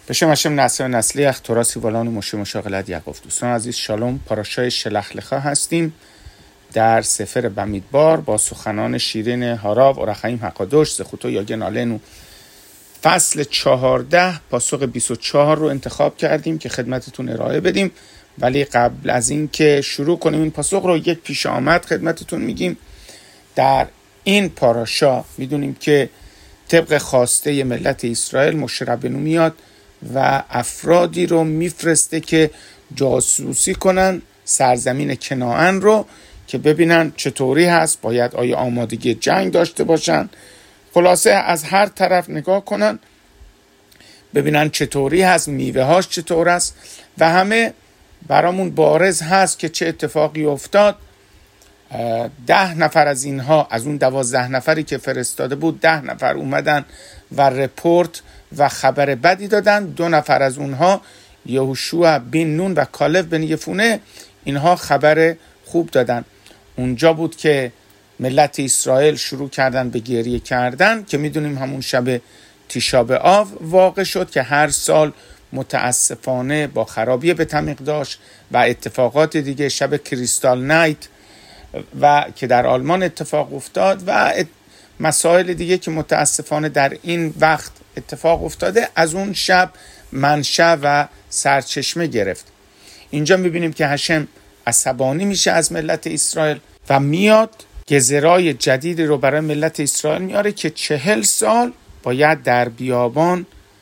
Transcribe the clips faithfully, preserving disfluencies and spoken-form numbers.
בשم هشم نسل نسلی اختراسی ولان مشه مشاغلت یعقوب. دوستان عزیز شالوم، پاراشای شلح لخا هستیم در سفر بمیدبار با سخنان شیرین هاراو اورخیم حقادوش زخوتو یاگن آلنو. فصل چهارده پاسخ بیست و چهار رو انتخاب کردیم که خدمتتون ارائه بدیم، ولی قبل از این که شروع کنیم این پاسخ رو یک پیش آمد خدمتتون میگیم. در این پاراشا میدونیم که طبق خواسته ملت اسرائیل موشه ربنو میاد و افرادی رو میفرسته که جاسوسی کنن سرزمین کنعان رو که ببینن چطوری هست، باید آیا آمادگی جنگ داشته باشن، خلاصه از هر طرف نگاه کنن ببینن چطوری هست، میوه هاش چطور است و همه برامون بارز هست که چه اتفاقی افتاد. ده نفر از اینها، از اون دوازده نفری که فرستاده بود، ده نفر اومدن و رپورت و خبر بدی دادن. دو نفر از اونها یهوشوع بن نون و کالب بن یفونه، اینها خبر خوب دادن. اونجا بود که ملت اسرائیل شروع کردن به گریه کردن که میدونیم همون شب تیشا بآو واقع شد که هر سال متاسفانه با خرابی به تمیق داشت و اتفاقات دیگه، شب کریستال نایت و که در آلمان اتفاق افتاد و مسائل دیگه که متاسفانه در این وقت اتفاق افتاده، از اون شب منشأ و سرچشمه گرفت. اینجا میبینیم که هشم عصبانی میشه از ملت اسرائیل و میاد گزرای جدیدی رو برای ملت اسرائیل میاره که چهل سال باید در بیابان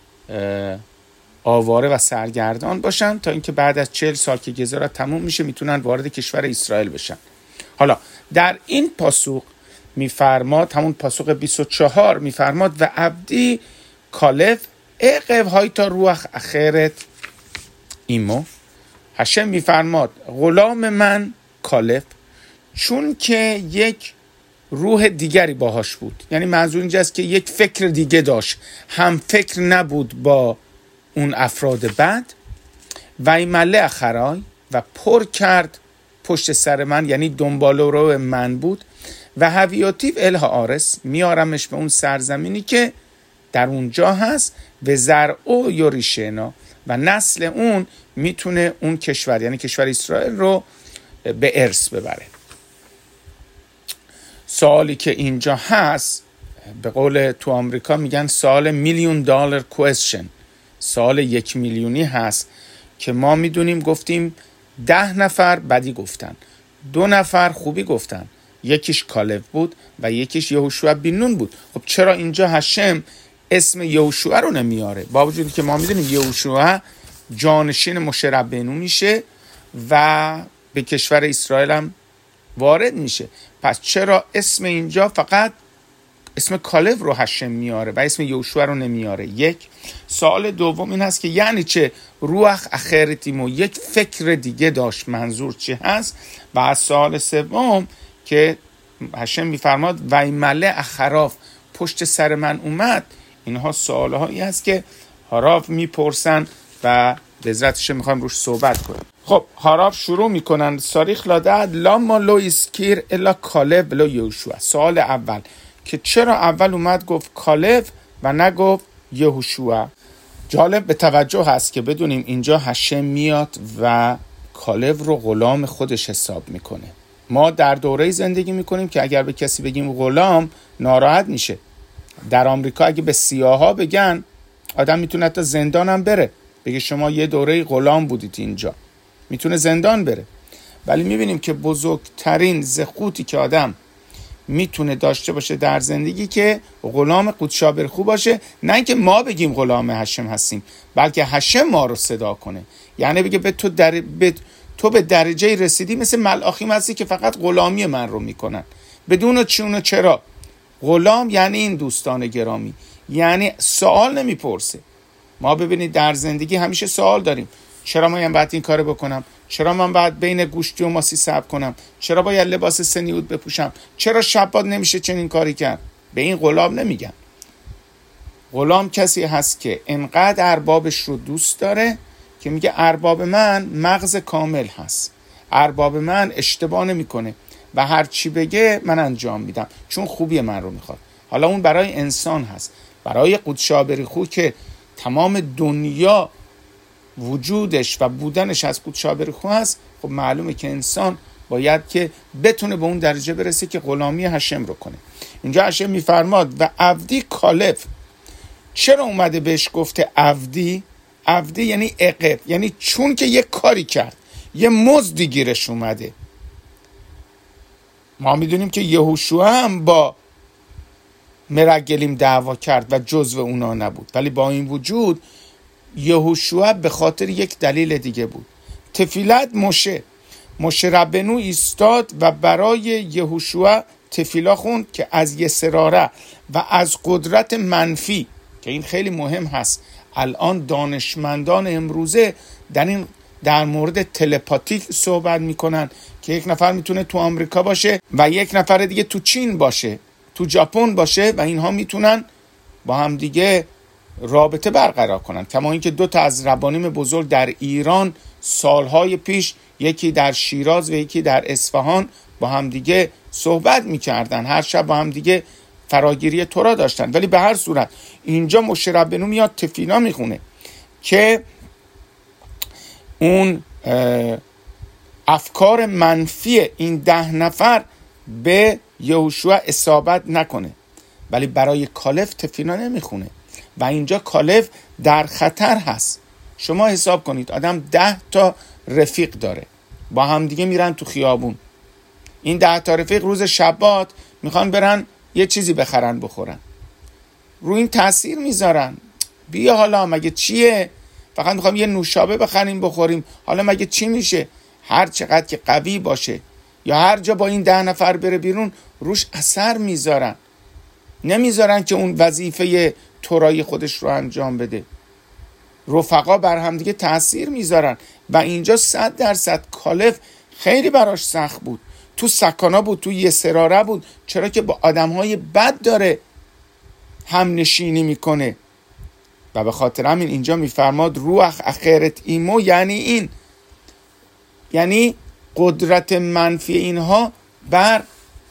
آواره و سرگردان باشن تا اینکه بعد از چهل سال که گزرا تموم میشه میتونن وارد کشور اسرائیل بشن. حالا در این پاسوق میفرماد، همون پاسوق بیست و چهار میفرماد و عبدی کالب اقف های تا روح اخرت ایمو. هشم میفرماد غلام من کالب چون که یک روح دیگری باهاش بود، یعنی منظور اینجاست که یک فکر دیگه داشت، هم فکر نبود با اون افراد بد و ایمله اخرای و پر کرد پشت سر من، یعنی دنبال رو من بود و هویاتیو اله آرس، میارمش به اون سرزمینی که در اونجا هست و زرعو یوریشنا و نسل اون میتونه اون کشور، یعنی کشور اسرائیل رو به ارث ببره. سوالی که اینجا هست به قول تو آمریکا میگن سوال میلیون دلار کوئسشن، سوال یک میلیونی هست که ما میدونیم گفتیم ده نفر بدی گفتن، دو نفر خوبی گفتن، یکیش کالب بود و یکیش یهوشوع بن نون بود. خب چرا اینجا هشم اسم یهوشوع رو نمیاره با وجودی که ما میدونیم یهوشوع جانشین موشه ربنو میشه و به کشور اسرائیل هم وارد میشه؟ پس چرا اسم اینجا فقط اسم کالب رو هشم میاره و اسم یهوشوع رو نمیاره؟ یک. سوال دوم این هست که یعنی چه روح اخرتیمو، یک فکر دیگه داشت، منظور چه هست؟ و از سوال سوم که هشم میفرماد و ایمله اخراف پشت سر من اومد، اینها سوال هایی هست که هاراو میپرسن و به عزتش میخوایم روش صحبت کنیم. خب هاراو شروع میکنن ساریخ لادد لاما لو اسکیر الا کالب لو یهوشوع. سوال اول که چرا اول اومد گفت کالب و نگفت یهوشوع؟ جالب به توجه هست که بدونیم اینجا هشم میاد و کالب رو غلام خودش حساب میکنه. ما در دوره زندگی میکنیم که اگر به کسی بگیم غلام ناراحت میشه. در آمریکا اگه به سیاها بگن آدم میتونه تا زندان هم بره، بگه شما یه دوره غلام بودید اینجا، میتونه زندان بره. ولی میبینیم که بزرگترین زخوتی که آدم میتونه داشته باشه در زندگی که غلام قودشا برخو باشه، نه اینکه ما بگیم غلام هشم هستیم، بلکه هشم ما رو صدا کنه، یعنی بگه به تو در به تو به درجه رسیدی مثل ملاخیم هستی که فقط غلامی من رو میکنن بدون چون و چرا. غلام یعنی این دوستان گرامی، یعنی سوال نمیپرسه. ما ببینید در زندگی همیشه سوال داریم، چرا من باید این کارو بکنم؟ چرا من باید بین گوشتی و ماسی صبر کنم؟ چرا باید لباس سنیود بپوشم؟ چرا شبات نمیشه چنین کاری کرد؟ به این غلام نمیگن. غلام کسی هست که انقدر اربابش رو دوست داره که میگه ارباب من مغز کامل هست، ارباب من اشتباه نمیکنه و هر چی بگه من انجام میدم چون خوبی من رو میخواد. حالا اون برای انسان هست. برای قودشا بریخو که تمام دنیا وجودش و بودنش از قدس آبریخو هست، خب معلومه که انسان باید که بتونه به اون درجه برسه که غلامی هشم رو کنه. اینجا هشم میفرماد و عبدی کالب. چرا اومده بهش گفته عبدی؟ عبدی یعنی عقب، یعنی چون که یک کاری کرد، یه مزدی گیرش اومده. ما میدونیم که یهوشوا هم با مرگلیم دعوا کرد و جزو اونا نبود، ولی با این وجود یهوشوا به خاطر یک دلیل دیگه بود. تفیلت موشه موشه ربنو ایستاد و برای یهوشوا تفیلا خوند که از یسراره و از قدرت منفی، که این خیلی مهم هست. الان دانشمندان امروزه در این در مورد تلپاتیک صحبت میکنن که یک نفر میتونه تو آمریکا باشه و یک نفر دیگه تو چین باشه، تو ژاپن باشه و اینها میتونن با هم دیگه رابطه برقرار کنن. کما اینکه دو تا از ربانیم بزرگ در ایران سالهای پیش، یکی در شیراز و یکی در اصفهان، با هم دیگه صحبت میکردن، هر شب با هم دیگه فراگیری تورا داشتن. ولی به هر صورت اینجا موشه ربنو میاد تفیلا میخونه که اون افکار منفی این ده نفر به یهوشوا اصابت نکنه، ولی برای کالب تفیلا نمیخونه و اینجا کالب در خطر هست. شما حساب کنید آدم ده تا رفیق داره، با هم دیگه میرن تو خیابون. این ده تا رفیق روز شبات میخوان برن یه چیزی بخرن بخورن، رو این تاثیر میذارن. بیا حالا مگه چیه، فقط میخوام یه نوشابه بخریم بخوریم، حالا مگه چی میشه؟ هر چقدر که قوی باشه یا هر جا با این ده نفر بره بیرون، روش اثر میذارن، نمیذارن که اون وظیفه تورای خودش رو انجام بده. رفقا بر هم دیگه تأثیر میذارن و اینجا صد درصد کالب خیلی براش سخت بود. تو سکانا بود، تو یسراره بود، چرا که با آدمهای بد داره هم نشینی میکنه. و به خاطر همین اینجا میفرماد روح اخرت ایمو، یعنی این، یعنی قدرت منفی اینها بر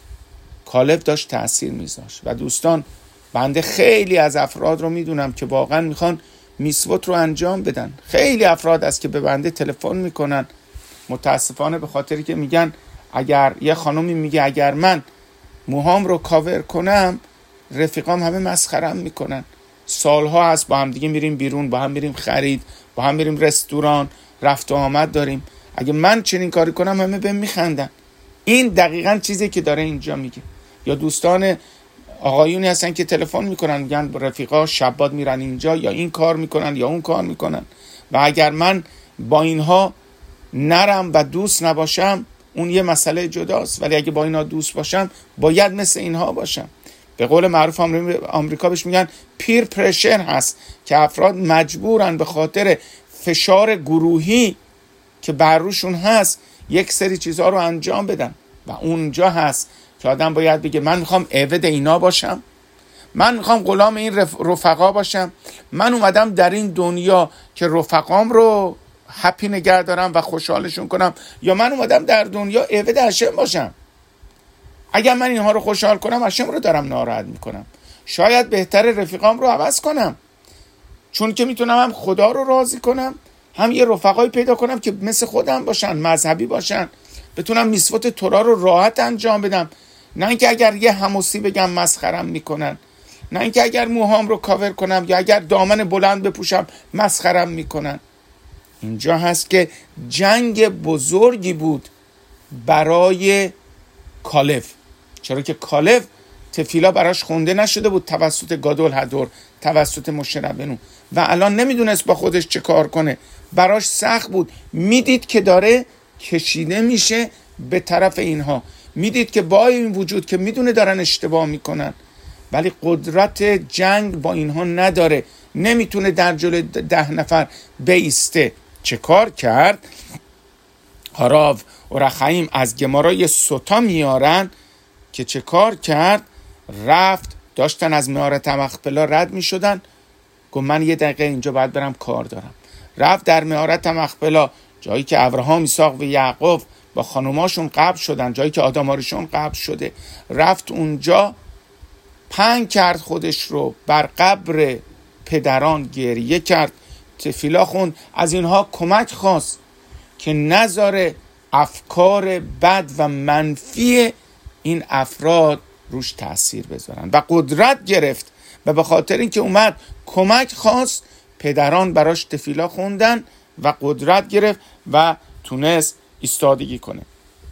کالب داشت تأثیر میذاشت. و دوستان، بنده خیلی از افراد رو میدونم که واقعا میخوان میسوت رو انجام بدن. خیلی افراد است که به بنده تلفن میکنن، متاسفانه به خاطری که میگن اگر یه خانومی میگه اگر من موهام رو کاور کنم رفیقام همه مسخرم میکنن. سالها هست با هم دیگه میریم بیرون، با هم میریم خرید، با هم میریم رستوران، رفت و آمد داریم، اگه من چنین کاری کنم همه بهم میخندن. این دقیقاً چیزی که داره اینجا میگه. یا دوستان آقایونی هستن که تلفن میکنن میگن رفیقا شبات میرن اینجا یا این کار میکنن یا اون کار میکنن و اگر من با اینها نرم و دوست نباشم اون یه مسئله جداست، ولی اگه با اینها دوست باشم باید مثل اینها باشم. به قول معروف آمریکا بهش میگن پیر پرشر هست که افراد مجبورن به خاطر فشار گروهی که بر روشون هست یک سری چیزها رو انجام بدن و اونجا هست که آدم باید بگه من میخوام عبد اینا باشم، من میخوام غلام این رف... رفقا باشم، من اومدم در این دنیا که رفقام رو هپی نگه دارم و خوشحالشون کنم، یا من اومدم در دنیا عبد هشم باشم. اگر من اینها رو خوشحال کنم هشم رو دارم ناراحت میکنم. شاید بهتر رفیقام رو عوض کنم، چون که میتونم هم خدا رو راضی کنم، هم یه رفقایی پیدا کنم که مثل خودم باشن، مذهبی باشن، بتونم میسوت تورا رو راحت انجام بدم. نه اینکه اگر یه حموسی بگم مسخرم میکنن، نه اینکه اگر موهام رو کاور کنم یا اگر دامن بلند بپوشم مسخرم میکنن. اینجا هست که جنگ بزرگی بود برای کالب، چرا که کالب تفیلا براش خونده نشده بود توسط گادول هدور، توسط موشه ربنو، و الان نمیدونست با خودش چه کار کنه. براش سخت بود، میدید که داره کشیده میشه به طرف اینها، میدید که با این وجود که میدونه دارن اشتباه میکنن ولی قدرت جنگ با اینها نداره، نمیتونه در جلوی ده نفر بیسته. چه کار کرد؟ هاراو و رخایم از گمارای سوتا میارن که چه کار کرد؟ رفت، داشتن از معارت مخپلا رد میشدن، گفت من یه دقیقه اینجا باید برم کار دارم. رفت در معارت مخپلا، جایی که ابراهام، ایساق و یعقوب با خانوماشون قبض شدن، جایی که آدمارشون قبض شده، رفت اونجا پنگ کرد خودش رو بر قبر پدران گریه کرد، تفیلا خوند، از اینها کمک خواست که نذاره افکار بد و منفی این افراد روش تأثیر بذارن و قدرت گرفت و به خاطر اینکه اومد کمک خواست، پدران براش تفیلا خوندن و قدرت گرفت و تونست ایستادگی کنه.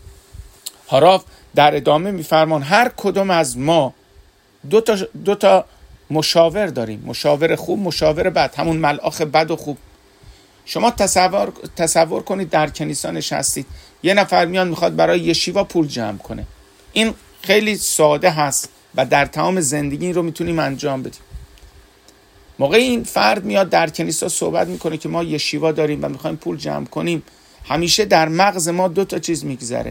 هاراف در ادامه میفرمان هر کدوم از ما دو تا, دو تا مشاور داریم، مشاور خوب، مشاور بد، همون ملاخ بد و خوب. شما تصور, تصور کنید در کنیسه نشستید، یه نفر میاد میخواد برای یشیوا پول جمع کنه. این خیلی ساده هست و در تمام زندگی این رو میتونیم انجام بدیم. موقع این فرد میاد در کنیسه صحبت میکنه که ما یشیوا داریم و میخوایم پول جمع کنیم، همیشه در مغز ما دو تا چیز میگذره.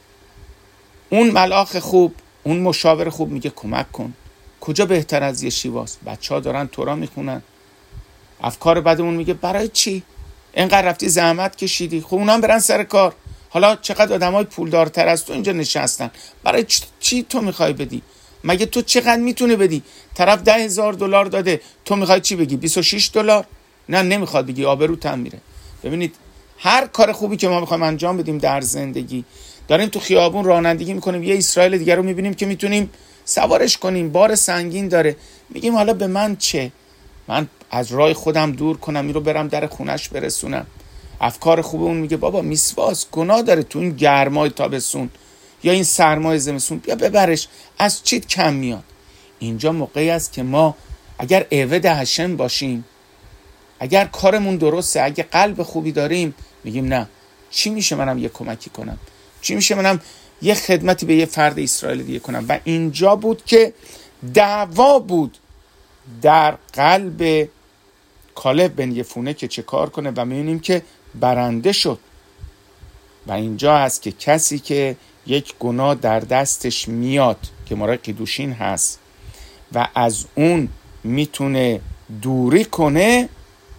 اون ملاخ خوب، اون مشاور خوب میگه کمک کن، کجا بهتر از یشیواست، بچه ها دارن تورا میخونن. افکار بدمون میگه برای چی؟ اینقدر رفتی زحمت کشیدی، خب اونا هم برن سر کار. حالا چقدر آدمای پولدارتر از تو اینجا نشستن، برای چی تو میخوای بدی؟ مگه تو چقدر میتونه بدی؟ طرف ده هزار دلار داده، تو میخوای چی بگی؟ بیست و شش دلار؟ نه نمیخواد بگی، آبروت هم میره. ببینید هر کار خوبی که ما میخوایم انجام بدیم در زندگی، داریم تو خیابون رانندگی میکنیم، یه اسرائیل دیگر رو میبینیم که میتونیم سوارش کنیم، بار سنگین داره، میگیم حالا به من چه؟ من از راه خودم دور کنم، این رو برم در خونش برسونم. افکار خوب اون میگه بابا میسواس، گناه داره تو این گرمای تابستون یا این سرمای زمستون، بیا ببرش، از چیت کم میاد. اینجا موقعی است که ما اگر عبد هشم باشیم، اگر کارمون درسته، اگر قلب خوبی داریم، میگیم نه، چی میشه منم یه کمکی کنم، چی میشه منم یه خدمتی به یه فرد اسرائیل دیگه کنم. و اینجا بود که دعوا بود در قلب کالب بن یفونه که چه کار کنه و میبینیم که برنده شد. و اینجا هست که کسی که یک گناه در دستش میاد که مورد قیدوشین هست و از اون میتونه دوری کنه،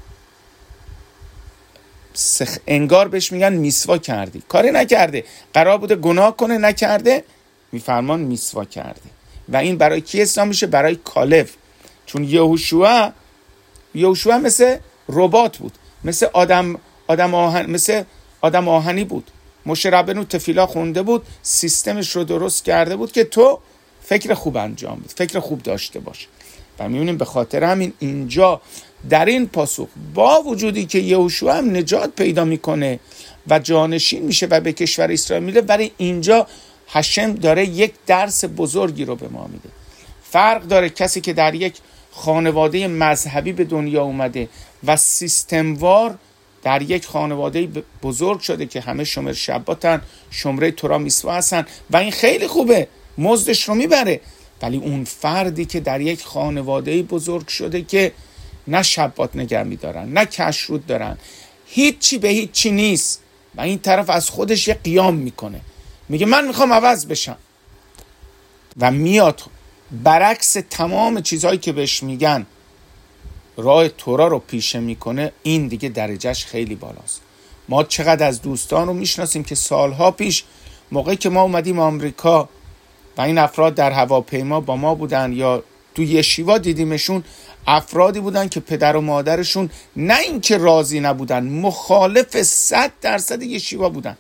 سخ... انگار بهش میگن میسوا کردی، کاری نکرده، قرار بوده گناه کنه نکرده، میفرمان میسوا کرده. و این برای کی حساب میشه؟ برای کالب. چون یهوشوا یهوشوا مثل ربات بود، مثل آدم آدم آهن مثل آدم آهنی بود. موشه ربنو تفیلا خونده بود، سیستمش رو درست کرده بود که تو فکر خوب انجام بده، فکر خوب داشته باش. و میبینیم به خاطر همین اینجا در این پاسخ، با وجودی که یهوشوا هم نجات پیدا میکنه و جانشین میشه و به کشور اسرائیل میره، ولی اینجا هشم داره یک درس بزرگی رو به ما میده. فرق داره کسی که در یک خانواده مذهبی به دنیا اومده و سیستموار در یک خانواده بزرگ شده که همه شمر شباتن، شمره تورا میسوا هستن و این خیلی خوبه، مزدش رو میبره. ولی اون فردی که در یک خانواده بزرگ شده که نه شبات نگه میدارن، نه کشروت دارن، هیچی به هیچی نیست و این طرف از خودش یه قیام میکنه، میگه من میخوام عوض بشم و میاد برعکس تمام چیزهایی که بهش میگن راه تورا رو پیشه میکنه. این دیگه درجهش خیلی بالاست. ما چقدر از دوستان رو میشناسیم که سالها پیش موقعی که ما اومدیم آمریکا و این افراد در هواپیما با ما بودن یا تو یشیوا دیدیمشون، افرادی بودن که پدر و مادرشون نه اینکه راضی نبودن، مخالف صد درصد یشیوا بودن.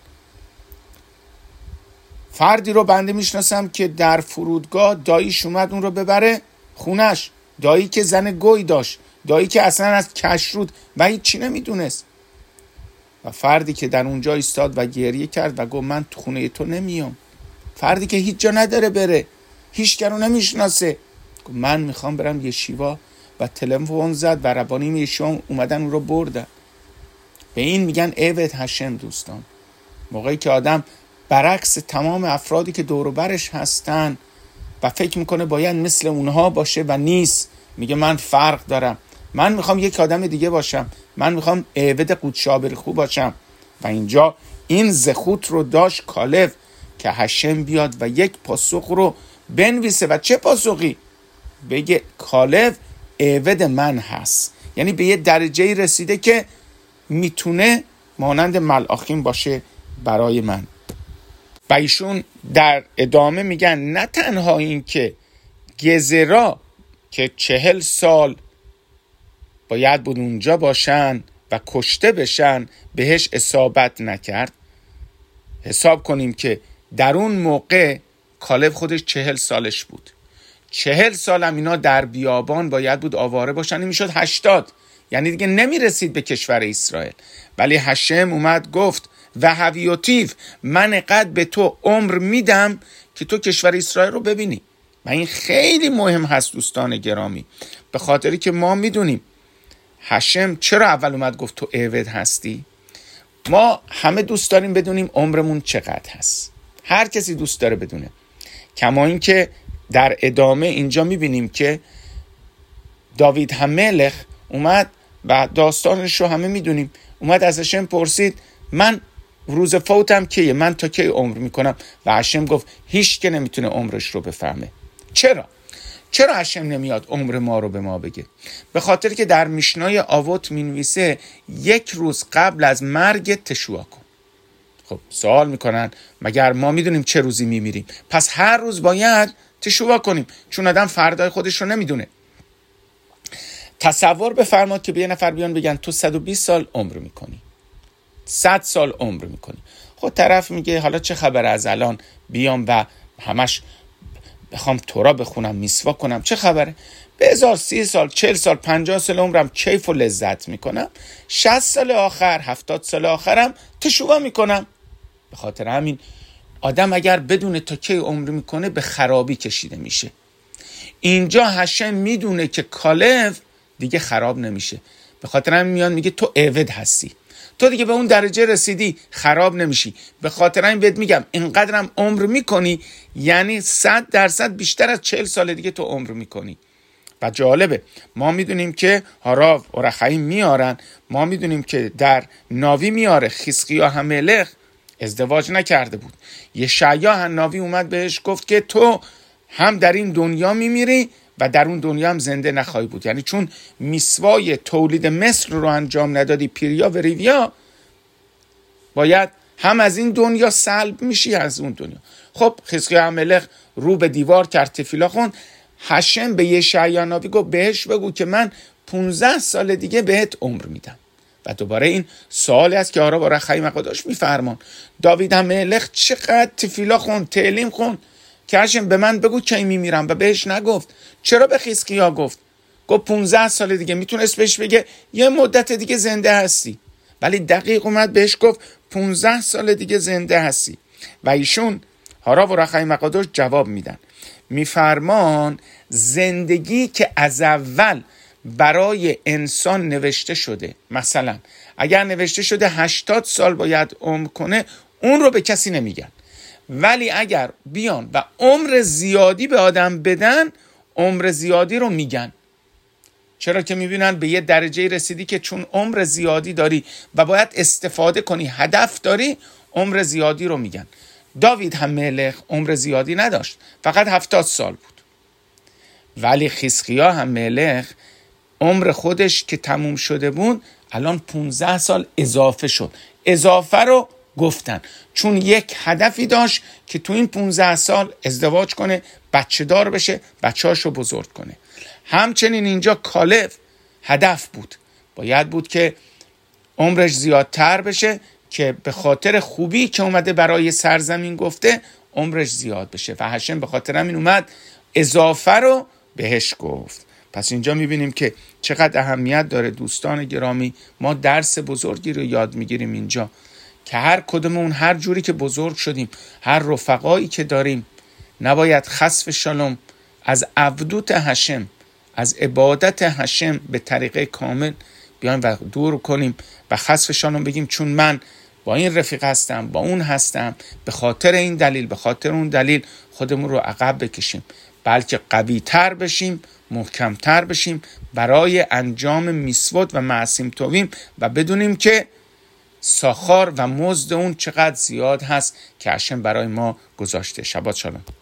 فردی رو بنده میشناسم که در فرودگاه داییش اومد اون رو ببره خونش، دایی که زن گوی داشت، دایی که اصلا از کشروت و هیچی نمیدونست، و فردی که در اونجا ایستاد و گریه کرد و گفت من تو خونه تو نمیام. فردی که هیچ جا نداره بره، هیچ کرو نمیشناسه، گفت من میخوام برم یشیوا و تلفن زد و ربانیم یشیوا اومدن اون رو بردن. به این میگن عبد هشم. دوستان، موقعی که آدم برعکس تمام افرادی که دور و برش هستن و فکر میکنه باید مثل اونها باشه و نیست، میگه من فرق دارم، من میخوام یک آدم دیگه باشم، من میخوام عبد قودشابری خوب باشم. و اینجا این زخوت رو داشت کالب که هشم بیاد و یک پاسخ رو بنویسه. و چه پاسخی؟ بگه کالب عبد من هست، یعنی به یه درجه رسیده که میتونه مانند ملاخیم باشه برای من. و ایشون در ادامه میگن نه تنها این که گزرا که چهل سال باید بود اونجا باشن و کشته بشن بهش اصابت نکرد. حساب کنیم که در اون موقع کالب خودش چهل سالش بود. چهل سال هم اینا در بیابان باید بود آواره باشن، این میشد هشتاد، یعنی دیگه نمیرسید به کشور اسرائیل. ولی هشم اومد گفت و هویوتیف، من قد به تو عمر میدم که تو کشور اسرائیل رو ببینی. و این خیلی مهم هست دوستان گرامی، به خاطری که ما میدونیم هشم چرا اول اومد گفت تو عبد هستی. ما همه دوست داریم بدونیم عمرمون چقدر هست، هر کسی دوست داره بدونه. کما این که در ادامه اینجا میبینیم که داوید هم ملخ اومد و داستانش رو همه میدونیم، اومد از هشم پرسید من روز فوتم کیه، من تا کی عمر میکنم؟ و هشم گفت هیچ که نمیتونه عمرش رو بفهمه. چرا؟ چرا هشم نمیاد عمر ما رو به ما بگه؟ به خاطر که در میشنای آوت مینویسه یک روز قبل از مرگ تشوع کن. خب سوال میکنن مگر ما میدونیم چه روزی میمیریم؟ پس هر روز باید تشوع کنیم، چون آدم فردای خودش رو نمیدونه. تصور بفرماد که به یه نفر بیان بگن تو صد و بیست سال عمر میکنی، صد سال عمر میکنی. خود طرف میگه حالا چه خبر از الان بیام و همش بخوام تورا بخونم میسوا کنم، چه خبره؟ به هزار سی سال، چل سال، پنجاه سال عمرم کیف و لذت میکنم، شصت سال آخر، هفتاد سال آخرم تشوع میکنم. به خاطر همین آدم اگر بدونه تا کی عمر میکنه به خرابی کشیده میشه. اینجا هشم میدونه که کالب دیگه خراب نمیشه، به خاطر همین میاد میگه تو عبد هستی، تو دیگه به اون درجه رسیدی، خراب نمیشی. به خاطر همین بهت میگم اینقدرم عمر میکنی، یعنی صد درصد بیشتر از چهل سال دیگه تو عمر میکنی. و جالبه ما میدونیم که هاراو و رخایی میارن، ما میدونیم که در ناوی میاره خیسقیا هم ملخ ازدواج نکرده بود. یشعیا هم ناوی اومد بهش گفت که تو هم در این دنیا میمیری و در اون دنیا هم زنده نخواهی بود. یعنی چون میسوای تولید مثل رو انجام ندادی، پیریا و ریویا، باید هم از این دنیا سلب میشی از اون دنیا. خب خیسقیا هم ملخ رو به دیوار کرد، تفیلا خوند. هشم به یشعیا نبی گفت بهش بگو که من پونزده سال دیگه بهت عمر میدم. و دوباره این سوالی است که آرا با رخایی مقاداش میفرمان داوید هم ملخ چقدر تفیلا خوند، تعلیم خوند که هشم به من بگو کی میمیرم، و بهش نگفت. چرا به خیسقیا گفت؟ گفت پونزده سال دیگه. میتونست بهش بگه یه مدت دیگه زنده هستی، ولی دقیق اومد بهش گفت پونزده سال دیگه زنده هستی. و ایشون هارا و رخایی مقاداش جواب میدن، میفرمان زندگی که از اول برای انسان نوشته شده، مثلا اگر نوشته شده هشتاد سال باید عمر کنه، اون رو به کسی نمیگن. ولی اگر بیان و عمر زیادی به آدم بدن، عمر زیادی رو میگن. چرا که میبینن به یه درجه رسیدی که چون عمر زیادی داری و باید استفاده کنی، هدف داری، عمر زیادی رو میگن. داوید هم ملخ عمر زیادی نداشت، فقط هفتاد سال بود. ولی خیسقیا هم ملخ عمر خودش که تموم شده بود الان پونزده سال اضافه شد. اضافه رو گفتن چون یک هدفی داشت که تو این پونزده سال ازدواج کنه، بچه دار بشه، بچه هاشو بزرگ کنه. همچنین اینجا کالب هدف بود، باید بود که عمرش زیادتر بشه که به خاطر خوبی که اومده برای سرزمین گفته عمرش زیاد بشه. و هشم به خاطر همین اومد اضافه رو بهش گفت. پس اینجا میبینیم که چقدر اهمیت داره دوستان گرامی. ما درس بزرگی رو یاد میگیریم اینجا که هر کدومون هر جوری که بزرگ شدیم، هر رفقایی که داریم، نباید خسف شالوم از عبدوت هشم، از عبادت هشم به طریقه کامل بیان و دور کنیم و خسف شالوم بگیم چون من با این رفیق هستم، با اون هستم، به خاطر این دلیل، به خاطر اون دلیل خودمون رو عقب بکشیم. بلکه قوی تر بشیم، محکم تر بشیم برای انجام میسوت و معصیم تویم و بدونیم که ساخار و مزد اون چقدر زیاد هست که هشم برای ما گذاشته. شبات شالوم.